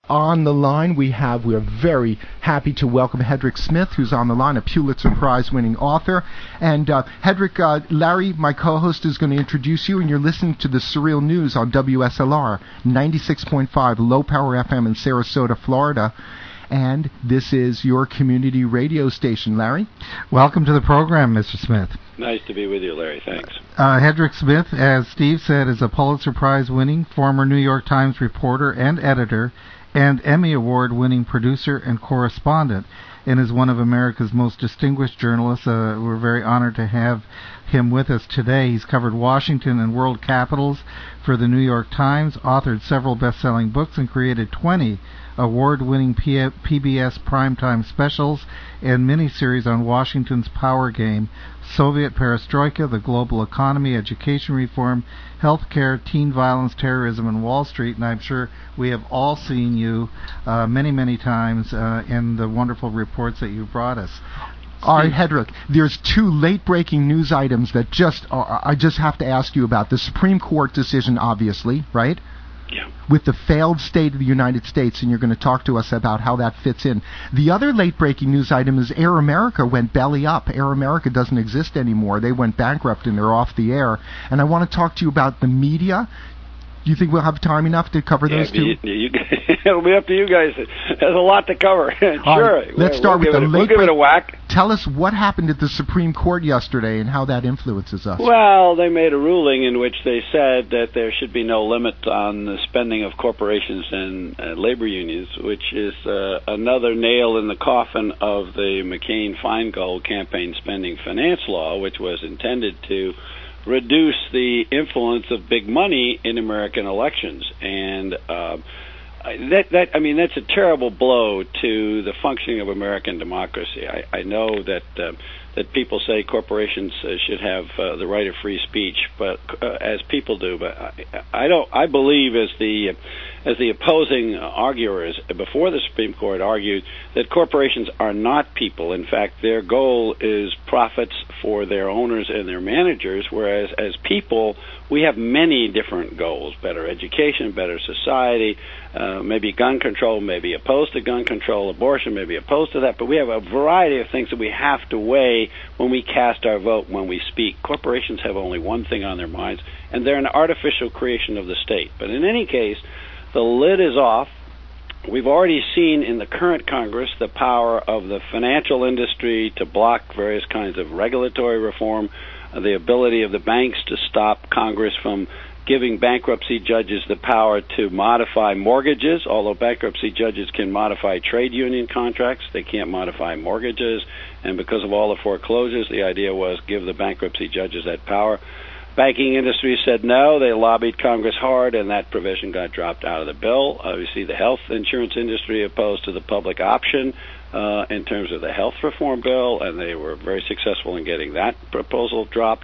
on the line, we're very happy to welcome Hedrick Smith, who's on the line, a Pulitzer Prize-winning author. And Hedrick, Larry, my co-host, is going to introduce you, and you're listening to the Surreal News on WSLR 96.5 Low Power FM in Sarasota, Florida. And this is your community radio station, Larry. Welcome to the program, Mr. Smith. Nice to be with you, Larry. Thanks. Hedrick Smith, as Steve said, is a Pulitzer Prize-winning former New York Times reporter and editor, and Emmy Award-winning producer and correspondent, and is one of America's most distinguished journalists. We're very honored to have him with us today. He's covered Washington and world capitals for the New York Times, authored several best-selling books, and created 20 award-winning PBS primetime specials and miniseries on Washington's power game, Soviet perestroika, the global economy, education reform, healthcare, teen violence, terrorism, and Wall Street. And I'm sure we have all seen you many, many times in the wonderful reports that you brought us. All right, Hedrick, there's two late-breaking news items that I just have to ask you about. The Supreme Court decision, obviously, right? Yeah. With the failed state of the United States, and you're going to talk to us about how that fits in. The other late-breaking news item is Air America went belly up. Air America doesn't exist anymore. They went bankrupt, and they're off the air. And I want to talk to you about the media. Do you think we'll have time enough to cover those two? It'll be up to you guys. There's a lot to cover. Sure. Right, let's start with we'll give it a whack. Tell us what happened at the Supreme Court yesterday and how that influences us. Well, they made a ruling in which they said that there should be no limit on the spending of corporations and labor unions, which is another nail in the coffin of the McCain-Feingold campaign spending finance law, which was intended to reduce the influence of big money in American elections. And that's a terrible blow to the functioning of American democracy. I know that people say corporations should have the right of free speech, but as people do. But I don't. I believe, as the opposing arguers before the Supreme Court argued, that corporations are not people. In fact, their goal is profits for their owners and their managers, whereas as people, we have many different goals: better education, better society, maybe gun control, maybe opposed to gun control, abortion, maybe opposed to that. But we have a variety of things that we have to weigh when we cast our vote, when we speak. Corporations have only one thing on their minds, and they're an artificial creation of the state. But in any case, the lid is off. We've already seen in the current Congress the power of the financial industry to block various kinds of regulatory reform, the ability of the banks to stop Congress from giving bankruptcy judges the power to modify mortgages. Although bankruptcy judges can modify trade union contracts, they can't modify mortgages. And because of all the foreclosures, the idea was give the bankruptcy judges that power. Banking industry said no. They lobbied Congress hard, and that provision got dropped out of the bill. Obviously, the health insurance industry opposed to the public option in terms of the health reform bill, and they were very successful in getting that proposal dropped.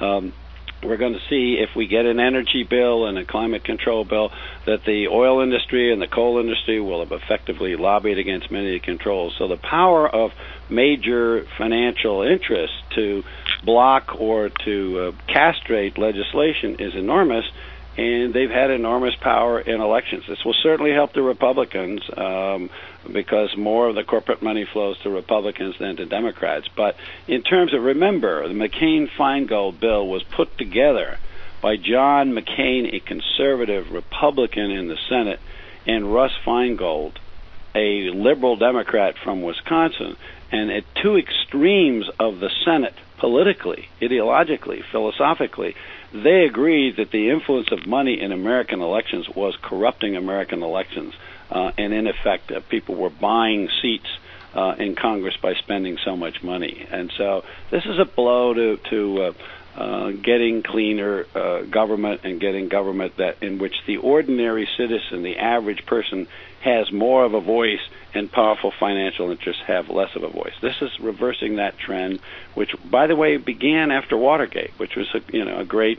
We're going to see, if we get an energy bill and a climate control bill, that the oil industry and the coal industry will have effectively lobbied against many of the controls. So the power of major financial interests to block or to castrate legislation is enormous, and they've had enormous power in elections. This will certainly help the Republicans because more of the corporate money flows to Republicans than to Democrats. But in terms of, remember, the McCain-Feingold bill was put together by John McCain, a conservative Republican in the Senate, and Russ Feingold, a liberal Democrat from Wisconsin. And at two extremes of the Senate, politically, ideologically, philosophically, they agreed that the influence of money in American elections was corrupting American elections. And in effect, people were buying seats in Congress by spending so much money. And so this is a blow to getting cleaner government and getting government that in which the ordinary citizen, the average person, has more of a voice, and powerful financial interests have less of a voice. This is reversing that trend, which, by the way, began after Watergate, which was a great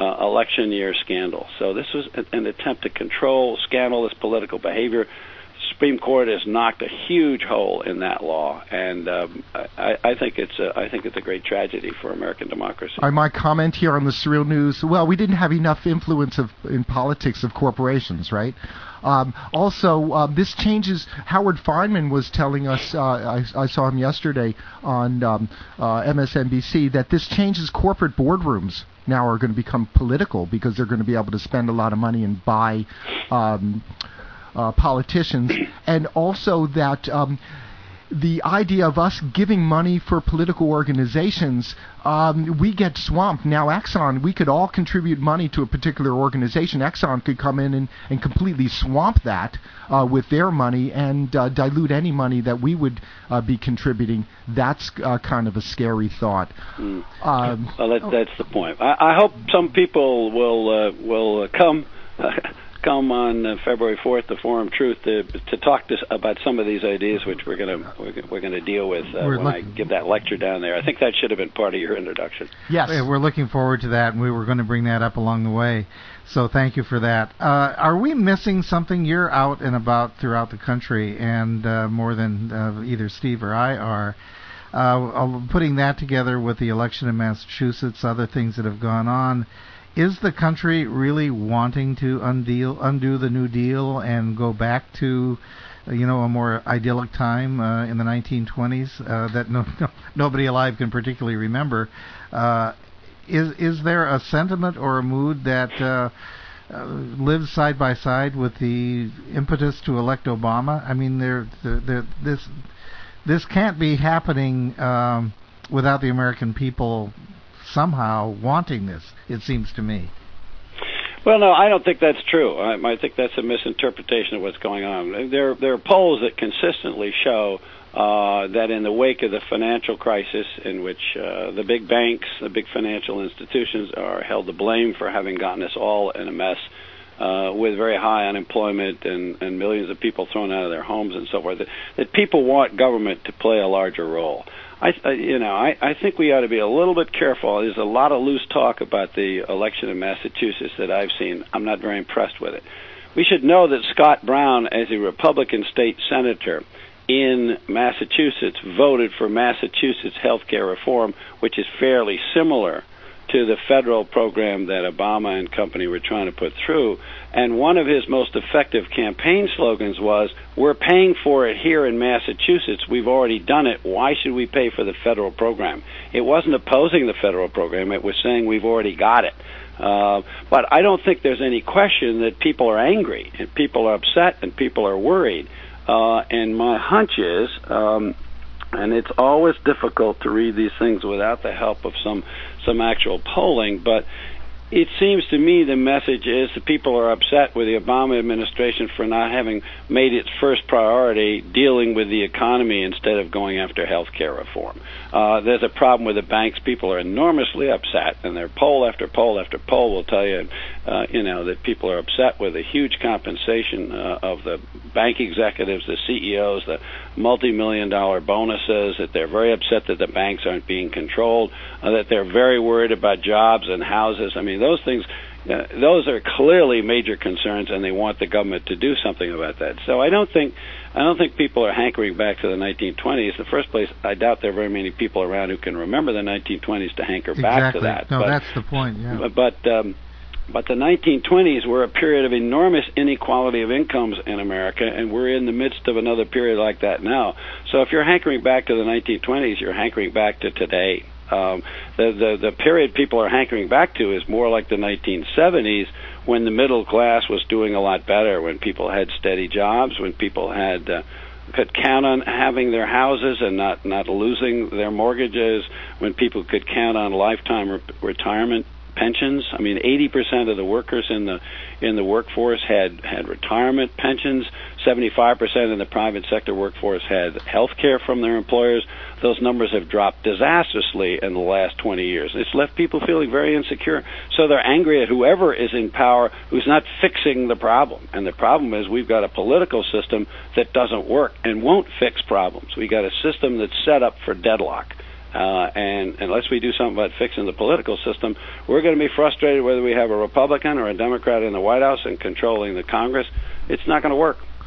election year scandal. So this was an attempt to control scandalous political behavior. Supreme Court has knocked a huge hole in that law, and I think it's a great tragedy for American democracy. I might comment here on the Surreal News. Well, we didn't have enough influence in politics of corporations, right? Also, this changes. Howard Feynman was telling us, I saw him yesterday on MSNBC, that this changes corporate boardrooms now are going to become political because they're going to be able to spend a lot of money and buy politicians, and also that the idea of us giving money for political organizations, we get swamped. Now Exxon, we could all contribute money to a particular organization. Exxon could come in and completely swamp that with their money and dilute any money that we would be contributing. That's kind of a scary thought. Well, that's the point. I hope some people will come on February 4th to Forum Truth to talk about some of these ideas, which we're gonna deal with when I give that lecture down there. I think that should have been part of your introduction. Yes, we're looking forward to that, and we were going to bring that up along the way. So thank you for that. Are we missing something? You're out and about throughout the country, and more than either Steve or I are. Putting that together with the election in Massachusetts, other things that have gone on. Is the country really wanting to undo the New Deal and go back to, a more idyllic time in the 1920s that nobody alive can particularly remember? Is there a sentiment or a mood that lives side by side with the impetus to elect Obama? I mean, this can't be happening without the American people somehow wanting this, it seems to me. Well, no, I don't think that's true. I think that's a misinterpretation of what's going on. There are polls that consistently show that in the wake of the financial crisis, in which the big banks, the big financial institutions are held to blame for having gotten us all in a mess, with very high unemployment and millions of people thrown out of their homes and so forth, that people want government to play a larger role. I think we ought to be a little bit careful. There's a lot of loose talk about the election in Massachusetts that I've seen. I'm not very impressed with it. We should know that Scott Brown, as a Republican state senator in Massachusetts, voted for Massachusetts health care reform, which is fairly similar to the federal program that Obama and company were trying to put through. And one of his most effective campaign slogans was, "We're paying for it here in Massachusetts. We've already done it. Why should we pay for the federal program?" It wasn't opposing the federal program. It was saying we've already got it. But I don't think there's any question that people are angry and people are upset and people are worried. And my hunch is, and it's always difficult to read these things without the help of some actual polling, but it seems to me the message is that people are upset with the Obama administration for not having made its first priority dealing with the economy instead of going after health care reform. There's a problem with the banks. People are enormously upset, and their poll after poll after poll will tell you, that people are upset with the huge compensation of the bank executives, the CEOs, the multi-million-dollar bonuses, that they're very upset that the banks aren't being controlled, that they're very worried about jobs and houses. I mean, those things, those are clearly major concerns, and they want the government to do something about that. So I don't think people are hankering back to the 1920s. In the first place, I doubt there are very many people around who can remember the 1920s to hanker back to that. No, that's the point, yeah. But the 1920s were a period of enormous inequality of incomes in America, and we're in the midst of another period like that now. So if you're hankering back to the 1920s, you're hankering back to today. The period people are hankering back to is more like the 1970s, when the middle class was doing a lot better, when people had steady jobs, when people could count on having their houses and not losing their mortgages, when people could count on lifetime retirement pensions. I mean, 80% of the workers in the workforce had retirement pensions. 75% in the private sector workforce had health care from their employers. Those numbers have dropped disastrously in the last 20 years. It's left people feeling very insecure. So they're angry at whoever is in power who's not fixing the problem. And the problem is we've got a political system that doesn't work and won't fix problems. We've got a system that's set up for deadlock. And unless we do something about fixing the political system, we're going to be frustrated whether we have a Republican or a Democrat in the White House and controlling the Congress. It's not going to work.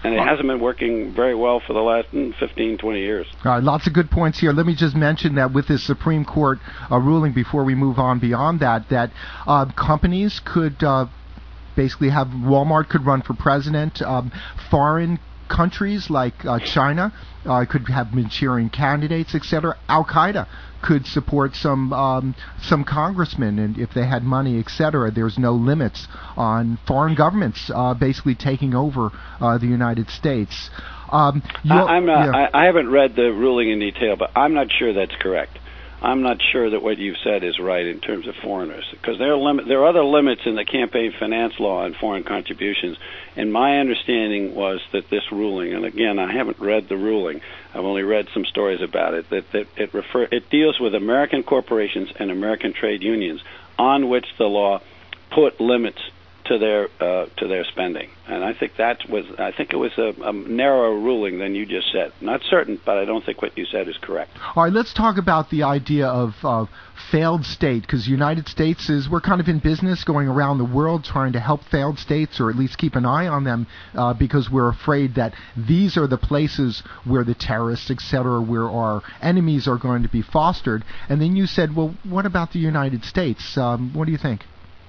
And it hasn't been working very well for the last 15, 20 years. All right, lots of good points here. Let me just mention that with this Supreme Court ruling, before we move on beyond that, companies could basically have Walmart could run for president. Foreign countries like China could have Manchurian candidates, etc. Al-Qaeda could support some congressmen, and if they had money, etc. There's no limits on foreign governments basically taking over the United States. I haven't read the ruling in detail, but I'm not sure that's correct. I'm not sure that what you've said is right in terms of foreigners, because there are other limits in the campaign finance law on foreign contributions, and my understanding was that this ruling, and again, I haven't read the ruling, I've only read some stories about it, that it deals with American corporations and American trade unions on which the law put limits to their spending, and I think it was a narrower ruling than you just said. Not certain, but I don't think what you said is correct. All right, let's talk about the idea of failed state, because the United States we're kind of in business going around the world trying to help failed states, or at least keep an eye on them, because we're afraid that these are the places where the terrorists, etc., where our enemies are going to be fostered. And then you said, well, what about the United States? What do you think?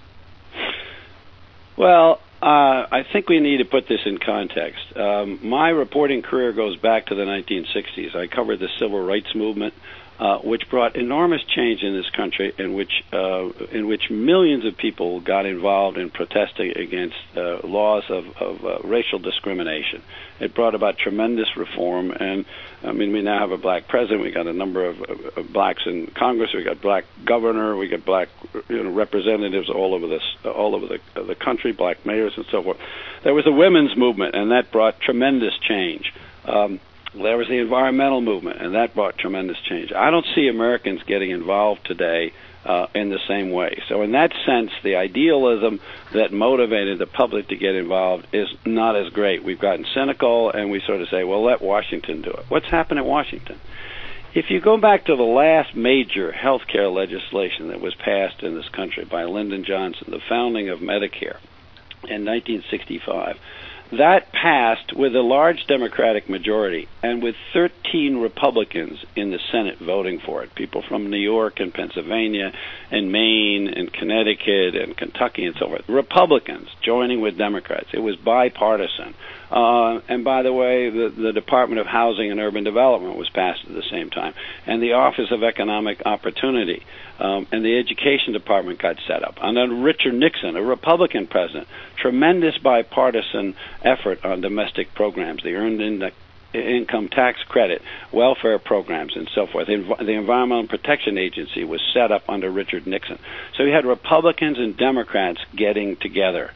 Well, I think we need to put this in context. My reporting career goes back to the 1960s. I covered the civil rights movement, which brought enormous change in this country, in which millions of people got involved in protesting against laws of racial discrimination. It brought about tremendous reform, and I mean, we now have a black president. We got a number of blacks in Congress. We got black governor. We got black representatives all over the country, black mayors and so forth. There was a women's movement, and that brought tremendous change. There was the environmental movement, and that brought tremendous change. I don't see Americans getting involved today in the same way. So in that sense, the idealism that motivated the public to get involved is not as great. We've gotten cynical, and we sort of say, well, let Washington do it. What's happened at Washington? If you go back to the last major health care legislation that was passed in this country by Lyndon Johnson, the founding of Medicare in 1965, that passed with a large Democratic majority and with 13 Republicans in the Senate voting for it. People from New York and Pennsylvania and Maine and Connecticut and Kentucky and so forth. Republicans joining with Democrats. It was bipartisan. And by the way, the Department of Housing and Urban Development was passed at the same time. And the Office of Economic Opportunity and the Education Department got set up. And under Richard Nixon, a Republican president, tremendous bipartisan effort on domestic programs, the Earned Income Tax Credit, welfare programs, and so forth. The Environmental Protection Agency was set up under Richard Nixon. So you had Republicans and Democrats getting together.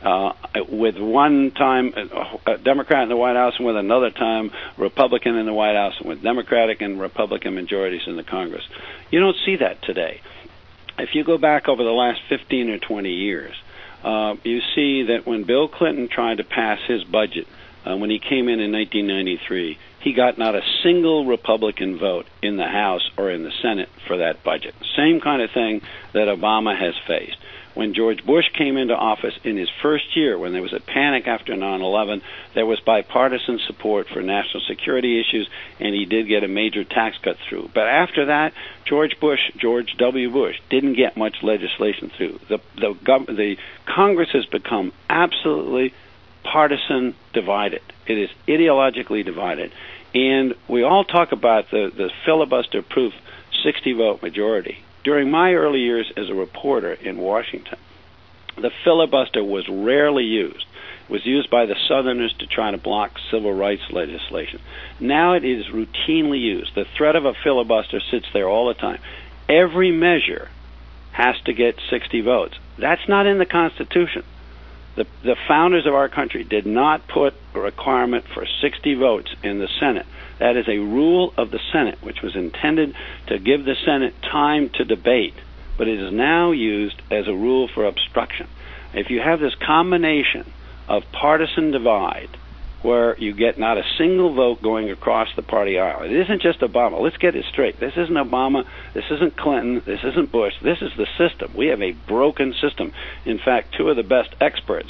With one time a Democrat in the White House and with another time Republican in the White House, and with Democratic and Republican majorities in the Congress. You don't see that today. If you go back over the last 15 or 20 years, you see that when Bill Clinton tried to pass his budget, when he came in 1993, he got not a single Republican vote in the House or in the Senate for that budget. Same kind of thing that Obama has faced. When George Bush came into office in his first year, when there was a panic after 9/11, there was bipartisan support for national security issues, and he did get a major tax cut through. But after that, George W. Bush, didn't get much legislation through. The Congress has become absolutely partisan divided. It is ideologically divided. And we all talk about the filibuster-proof 60-vote majority. During my early years as a reporter in Washington, the filibuster was rarely used. It was used by the Southerners to try to block civil rights legislation. Now it is routinely used. The threat of a filibuster sits there all the time. Every measure has to get 60 votes. That's not in the Constitution. The founders of our country did not put a requirement for 60 votes in the Senate. That is a rule of the Senate, which was intended to give the Senate time to debate, but it is now used as a rule for obstruction. If you have this combination of partisan divide, where you get not a single vote going across the party aisle. It isn't just Obama. Let's get it straight. This isn't Obama. This isn't Clinton. This isn't Bush. This is the system. We have a broken system. In fact, two of the best experts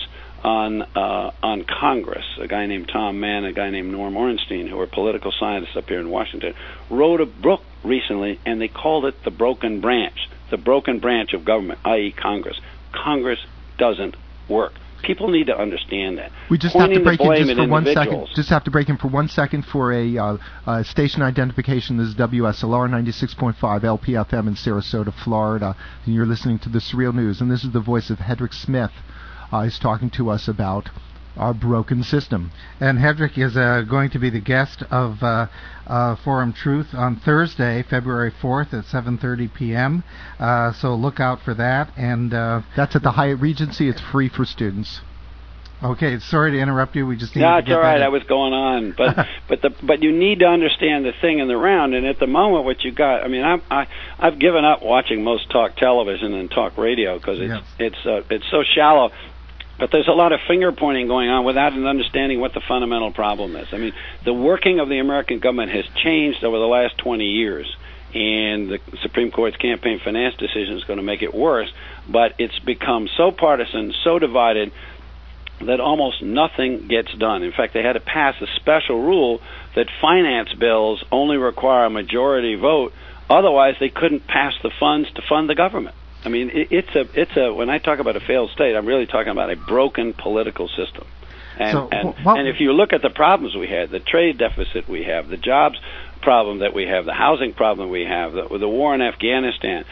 on Congress. A guy named Tom Mann, a guy named Norm Ornstein, who are political scientists up here in Washington, wrote a book recently, and they called it The Broken Branch. The broken branch of government, i.e. Congress. Congress doesn't work. People need to understand that. We just have to break in just for 1 second. Just have to break in for 1 second for a station identification. This is WSLR 96.5 LPFM in Sarasota, Florida. And you're listening to the Surreal News. And this is the voice of Hedrick Smith. He's talking to us about our broken system. And Hedrick is going to be the guest of Forum Truth on Thursday, February 4th at 7:30 p.m. So look out for that. And that's at the Hyatt Regency. It's free for students. Okay, sorry to interrupt you. We just need to get it's all right. I was going on, but you need to understand the thing in the round. And at the moment, what you got, I mean, I've given up watching most talk television and talk radio because it's so shallow. But there's a lot of finger-pointing going on without an understanding what the fundamental problem is. I mean, the working of the American government has changed over the last 20 years, and the Supreme Court's campaign finance decision is going to make it worse, but it's become so partisan, so divided, that almost nothing gets done. In fact, they had to pass a special rule that finance bills only require a majority vote, otherwise they couldn't pass the funds to fund the government. I mean, it's a. When I talk about a failed state, I'm really talking about a broken political system. And if you look at the problems we had, the trade deficit we have, the jobs problem that we have, the housing problem we have, the war in Afghanistan,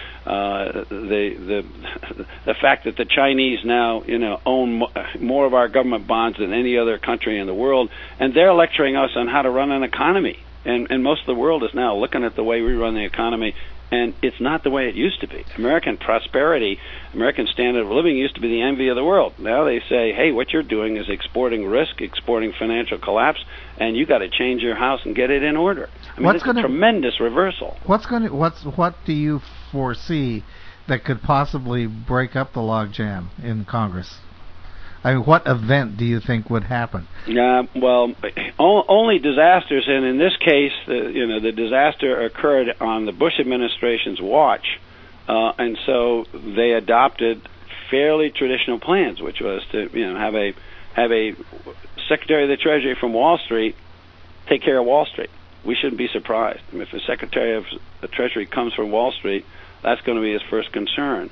the fact that the Chinese now own more of our government bonds than any other country in the world, and they're lecturing us on how to run an economy. And most of the world is now looking at the way we run the economy, and it's not the way it used to be. American prosperity, American standard of living used to be the envy of the world. Now they say, hey, what you're doing is exporting risk, exporting financial collapse, and you got to change your house and get it in order. I mean, it's a tremendous reversal. What do you foresee that could possibly break up the logjam in Congress? I mean, what event do you think would happen? Well, only disasters, and in this case, the disaster occurred on the Bush administration's watch, and so they adopted fairly traditional plans, which was to have a Secretary of the Treasury from Wall Street take care of Wall Street. We shouldn't be surprised. I mean, if the Secretary of the Treasury comes from Wall Street, that's going to be his first concern.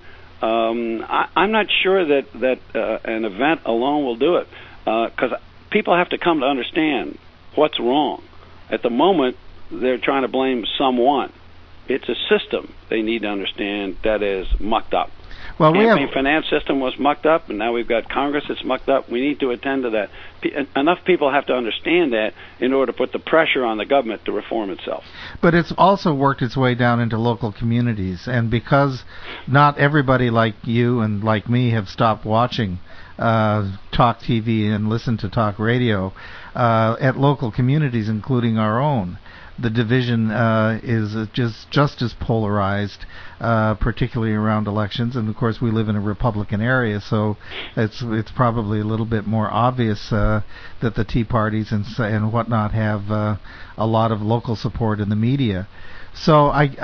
I'm not sure that an event alone will do it, because people have to come to understand what's wrong. At the moment, they're trying to blame someone. It's a system they need to understand that is mucked up. Well, the campaign finance system was mucked up, and now we've got Congress that's mucked up. We need to attend to that. Enough people have to understand that in order to put the pressure on the government to reform itself. But it's also worked its way down into local communities, and because not everybody like you and like me have stopped watching talk TV and listen to talk radio, at local communities, including our own, the division is just as polarized, particularly around elections. And of course, we live in a Republican area, so it's probably a little bit more obvious that the Tea Parties and whatnot have a lot of local support in the media. So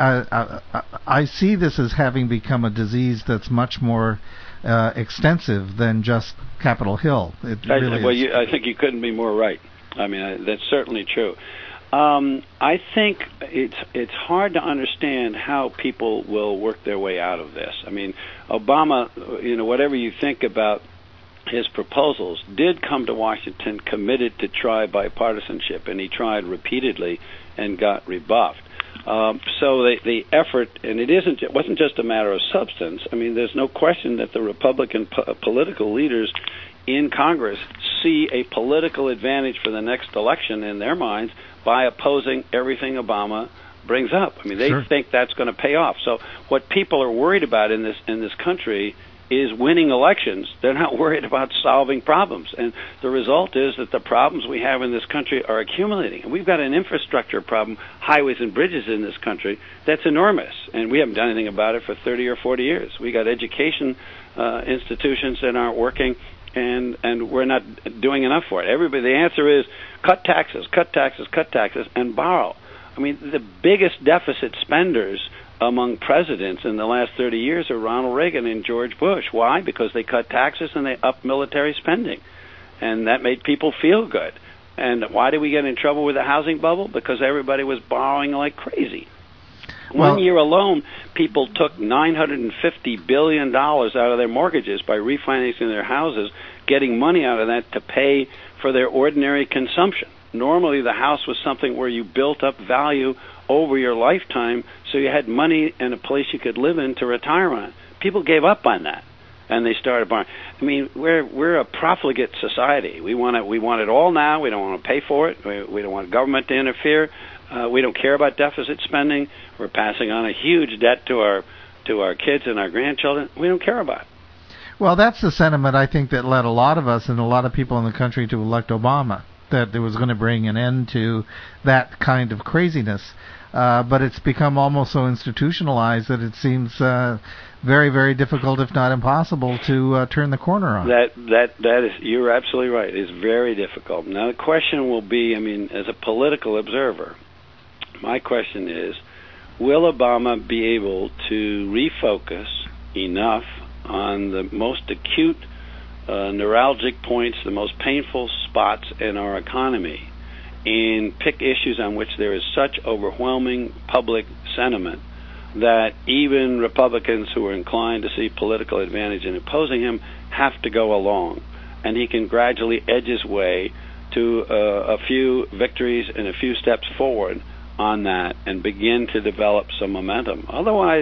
I see this as having become a disease that's much more extensive than just Capitol Hill. It really is. I think you couldn't be more right. I mean, that's certainly true. I think it's hard to understand how people will work their way out of this. I mean, Obama, whatever you think about his proposals, did come to Washington committed to try bipartisanship, and he tried repeatedly and got rebuffed. So the effort, and it wasn't just a matter of substance. I mean, there's no question that the Republican political leaders in Congress see a political advantage for the next election in their minds by opposing everything Obama brings up. I mean, they think that's going to pay off. So what people are worried about in this country is winning elections. They're not worried about solving problems. And the result is that the problems we have in this country are accumulating. And we've got an infrastructure problem, highways and bridges in this country, that's enormous. And we haven't done anything about it for 30 or 40 years. We got education institutions that aren't working, and we're not doing enough for it. The answer is cut taxes, and borrow. I mean, the biggest deficit spenders among presidents in the last 30 years are Ronald Reagan and George Bush. Why? Because they cut taxes and they upped military spending. And that made people feel good. And why did we get in trouble with the housing bubble? Because everybody was borrowing like crazy. One year alone, people took $950 billion out of their mortgages by refinancing their houses, getting money out of that to pay for their ordinary consumption. Normally, the house was something where you built up value over your lifetime, so you had money and a place you could live in to retire on. People gave up on that, and they started borrowing. I mean, we're a profligate society. We want it all now. We don't want to pay for it. We don't want government to interfere. We don't care about deficit spending. We're passing on a huge debt to our kids and our grandchildren. We don't care about it. Well, that's the sentiment I think that led a lot of us and a lot of people in the country to elect Obama, that it was going to bring an end to that kind of craziness. But it's become almost so institutionalized that it seems very, very difficult, if not impossible, to turn the corner on. That is, you're absolutely right. It's very difficult. Now the question will be, I mean, as a political observer, my question is, will Obama be able to refocus enough on the most acute, neuralgic points, the most painful spots in our economy, and pick issues on which there is such overwhelming public sentiment that even Republicans who are inclined to see political advantage in opposing him have to go along, and he can gradually edge his way to a few victories and a few steps forward on that and begin to develop some momentum. Otherwise,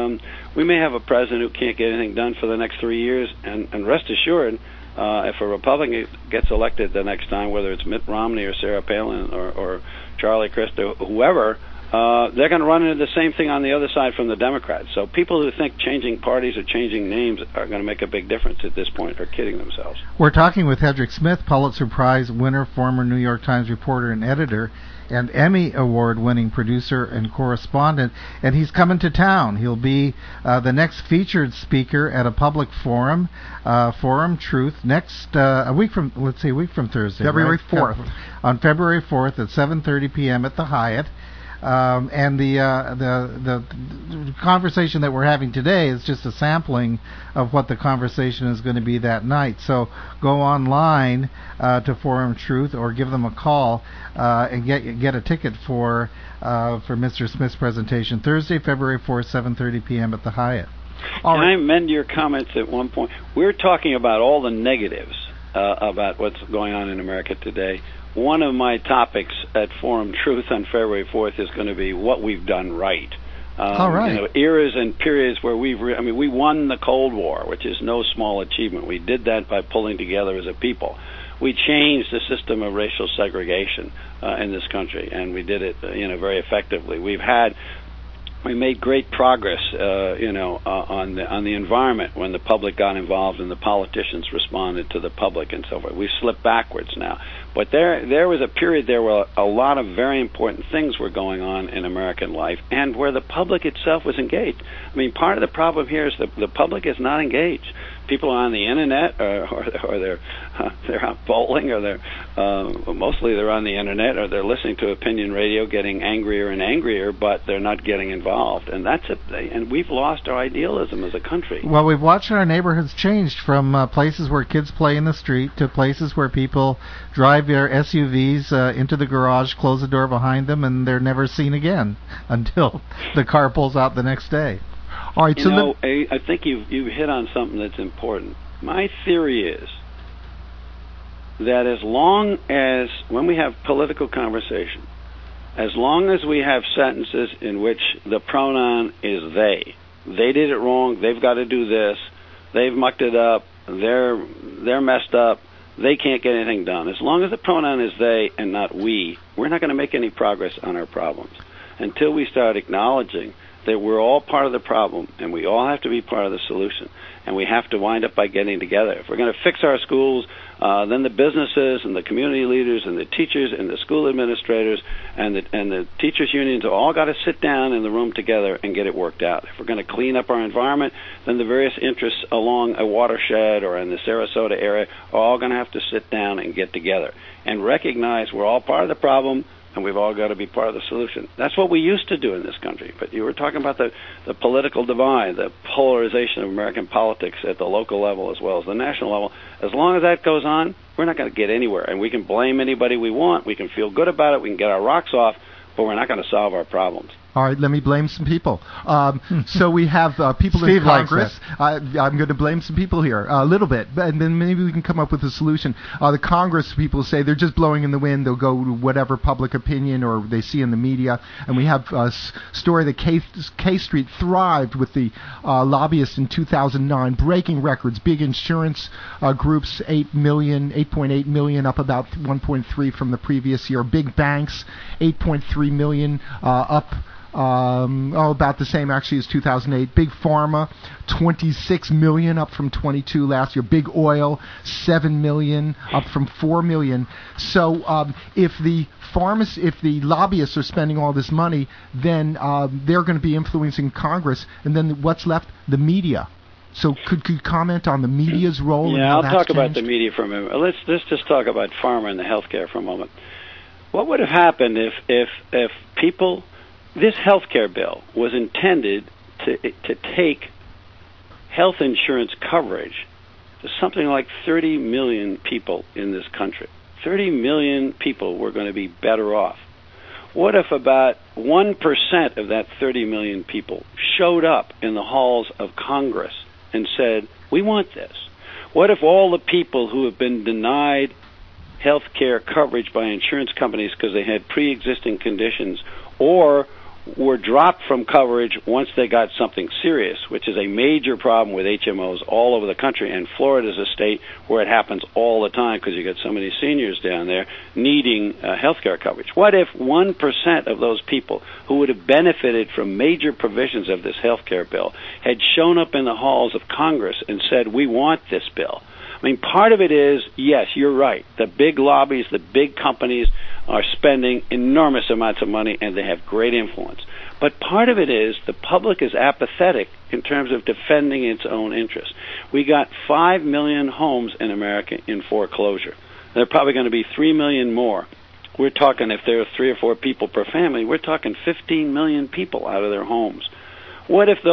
we may have a president who can't get anything done for the next 3 years, and rest assured, if a Republican gets elected the next time, whether it's Mitt Romney or Sarah Palin or Charlie Crist or whoever, they're going to run into the same thing on the other side from the Democrats. So people who think changing parties or changing names are going to make a big difference at this point are kidding themselves. We're talking with Hedrick Smith, Pulitzer Prize winner, former New York Times reporter and editor, and Emmy Award-winning producer and correspondent, and he's coming to town. He'll be the next featured speaker at a public forum, Forum Truth, a week from Thursday, February right? 4th. On February 4th at 7:30 p.m. at the Hyatt. And the conversation that we're having today is just a sampling of what the conversation is going to be that night. So go online to Forum Truth or give them a call and get a ticket for Mr. Smith's presentation Thursday, February 4th, 7:30 p.m. at the Hyatt. Can I amend your comments at one point? We're talking about all the negatives about what's going on in America today. One of my topics at Forum Truth on February 4th is going to be what we've done right. All right. You know, eras and periods where we won the Cold War, which is no small achievement. We did that by pulling together as a people. We changed the system of racial segregation in this country, and we did it, very effectively. We made great progress, on the environment when the public got involved and the politicians responded to the public and so forth. We've slipped backwards now. But there was a period there where a lot of very important things were going on in American life and where the public itself was engaged. I mean, part of the problem here is the public is not engaged. People are on the internet, or they're out bowling, or mostly they're on the internet, or they're listening to opinion radio, getting angrier and angrier, but they're not getting involved, and we've lost our idealism as a country. Well, we've watched our neighborhoods change from places where kids play in the street to places where people drive their SUVs into the garage, close the door behind them, and they're never seen again until the car pulls out the next day. All right, I think you've hit on something that's important. My theory is that as long as, when we have political conversation, as long as we have sentences in which the pronoun is they did it wrong, they've got to do this, they've mucked it up, they're messed up, they can't get anything done. As long as the pronoun is they and not we're not going to make any progress on our problems until we start acknowledging that we're all part of the problem, and we all have to be part of the solution, and we have to wind up by getting together. If we're going to fix our schools, then the businesses and the community leaders and the teachers and the school administrators and the teachers' unions have all got to sit down in the room together and get it worked out. If we're going to clean up our environment, then the various interests along a watershed or in the Sarasota area are all going to have to sit down and get together and recognize we're all part of the problem. and we've all got to be part of the solution. That's what we used to do in this country. But you were talking about the political divide, the polarization of American politics at the local level as well as the national level. As long as that goes on, we're not going to get anywhere. And we can blame anybody we want. We can feel good about it. We can get our rocks off, but we're not going to solve our problems. All right, let me blame some people. So we have people Steve in Congress. I'm going to blame some people here a little bit, and then maybe we can come up with a solution. The Congress people say they're just blowing in the wind. They'll go to whatever public opinion or they see in the media. And we have a story that K Street thrived with the lobbyists in 2009, breaking records. Big insurance groups, 8.8 million, up about 1.3 from the previous year. Big banks, 8.3 million, up. About the same actually as 2008. Big Pharma, 26 million, up from 22 last year. Big Oil, 7 million, up from 4 million. So if the lobbyists are spending all this money, then they're going to be influencing Congress. And then what's left? The media. So could you comment on the media's role? Yeah, I'll talk about the media for a minute. Let's just talk about pharma and the healthcare for a moment. What would have happened if people... This health care bill was intended to take health insurance coverage to something like 30 million people in this country. 30 million people were going to be better off. What if about 1% of that 30 million people showed up in the halls of Congress and said, we want this? What if all the people who have been denied health care coverage by insurance companies because they had pre-existing conditions or were dropped from coverage once they got something serious, which is a major problem with HMOs all over the country, and Florida is a state where it happens all the time because you got so many seniors down there needing health care coverage. What if 1% of those people who would have benefited from major provisions of this health care bill had shown up in the halls of Congress and said, we want this bill? I mean, part of it is, yes, you're right. The big lobbies, the big companies are spending enormous amounts of money, and they have great influence. But part of it is the public is apathetic in terms of defending its own interests. We got 5 million homes in America in foreclosure. There are probably going to be 3 million more. We're talking, if there are 3 or 4 people per family, we're talking 15 million people out of their homes. What if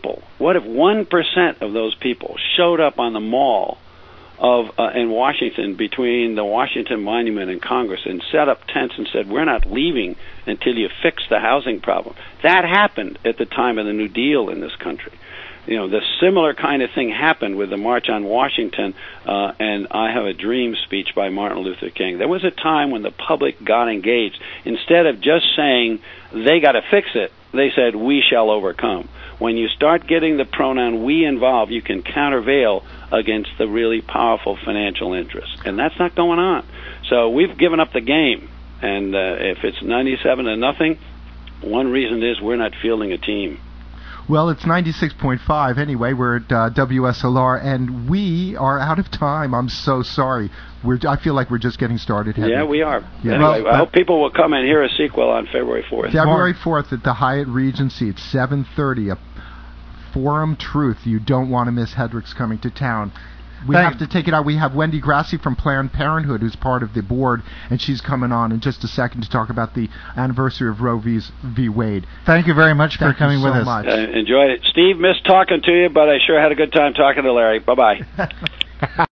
1% of those people showed up on the mall in Washington, between the Washington Monument and Congress, and set up tents and said, we're not leaving until you fix the housing problem? That happened at the time of the New Deal in this country. You know, the similar kind of thing happened with the March on Washington and I Have a Dream speech by Martin Luther King. There was a time when the public got engaged. Instead of just saying, they got to fix it, they said, we shall overcome. When you start getting the pronoun we involved, you can countervail against the really powerful financial interests. And that's not going on. So we've given up the game. And if it's 97-0, one reason is we're not fielding a team. Well, it's 96.5 anyway. We're at WSLR, and we are out of time. I'm so sorry. I feel like we're just getting started. Yeah, we are. Yeah. Anyway, I hope people will come and hear a sequel on February 4th. February 4th at the Hyatt Regency at 7:30. A Forum Truth. You don't want to miss Hedrick's coming to town. We have to take it out. We have Wendy Grassi from Planned Parenthood, who's part of the board, and she's coming on in just a second to talk about the anniversary of Roe v. Wade. Thank you very much for coming with us. Enjoyed it. Steve, missed talking to you, but I sure had a good time talking to Larry. Bye-bye.